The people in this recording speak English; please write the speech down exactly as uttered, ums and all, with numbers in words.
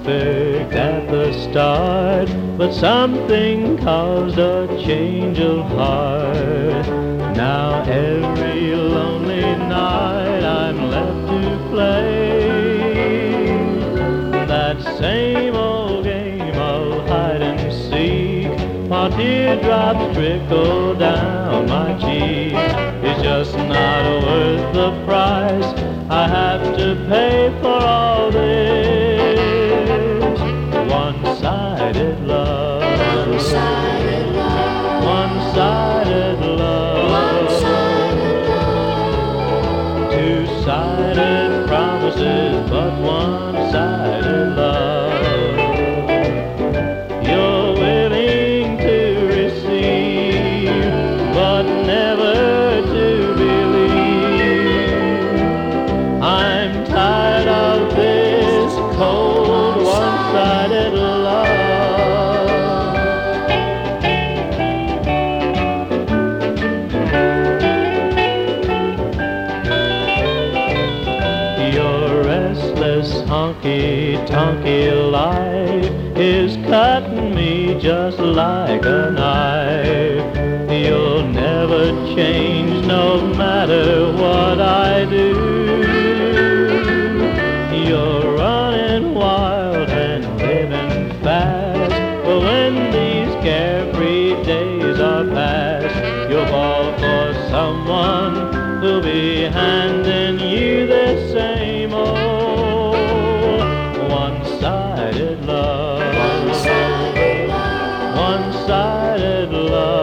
perfect at the start, but something caused a change of heart. Now every lonely night I'm left to play that same old game of hide and seek, while teardrops trickle down my cheek. It's just not worth the price I have to pay for all this. One-sided love, One-sided love, one-sided love, one-sided love, two-sided promises, but one-sided love. You're willing to receive, but never to believe. I'm tired of this cold, one-sided love. Your restless honky-tonky life is cutting me just like a knife. You'll never change no matter what I do. You're running wild and living fast, but when these carefree days are past, you'll fall for someone who'll be handing you the same old one-sided love, one-sided love, one-sided love.